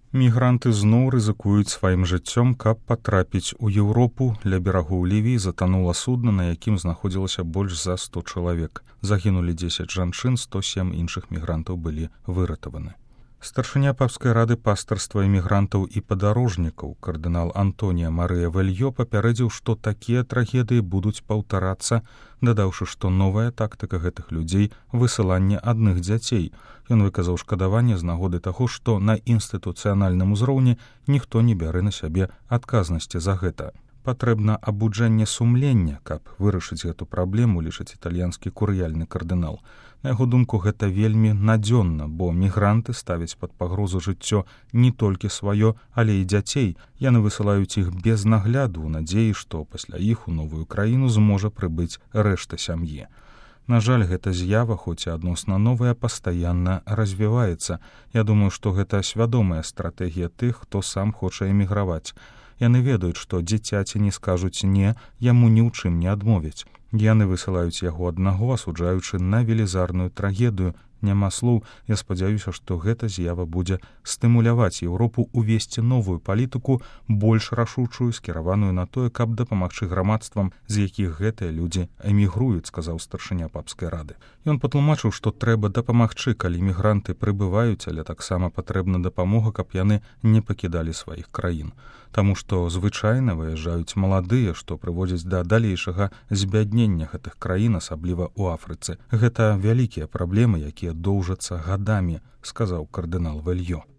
Мігранты зноў рызыкуюць сваім жыццём, каб патрапіць у Еўропу. Ля берагоў Лівіі затанула судна, на якім знаходзілася больш за 100 чалавек. Загінулі 10 жанчын, 107 іншых мігрантаў былі выратаваны. Старшыня папскай рады пастарства эмігрантаў і падарожнікаў кардынал Антонія Марыя Вельё папярэдзіў, што такія трагедыі будуць паўтарацца, дадаўшы, што новая тактыка гэтых людзей — высыланне адных дзяцей. Ён выказаў шкадаванне з нагоды таго, што на інстытуцыянальным узроўні ніхто не бярэ на сябе адказнасці за гэта. Патрэбна абуджэнне сумлення, каб вырашыць гэту праблему, лічыць італьянскі курыяльны кардынал. На яго думку, гэта вельмі надзённа, бо мігранты ставяць пад пагрозу жыццё не толькі сваё, але і дзяцей. Яны высылаюць іх без нагляду ў надзеі, што пасля іх у новую краіну зможа прыбыць рэшта сям'і. На жаль, гэта з'ява, хоць і адносна новая, пастаянна развіваецца. Я думаю, што гэта свядомая стратэгія тых, хто сам хоча эміграваць. Яны ведаюць, што дзіцяці не скажуць «не», яму ні ў чым не адмовяць. Яны высылаюць яго аднаго, асуджаючы на велізарную трагедыю. Няма слоў, я спадзяюся, што гэта з'ява будзе стымуляваць Еўропу увесці новую палітыку, больш рашучую, скіраваную на тое, каб дапамагчы грамадствам, з якіх гэтыя людзі эмігруюць, сказаў старшыня папскай рады. Ён патлумачыў, што трэба дапамагчы, калі мігранты прыбываюць, але таксама патрэбна дапамога, каб яны не пакідалі сваіх краін. Таму што звычайна выязджаюць маладыя, што прыводзіць да далейшага збяднення гэтых краін, асабліва ў Афрыцы. Гэта вялікія праблемы, якія доўжацца гадамі, сказаў кардынал Вельё.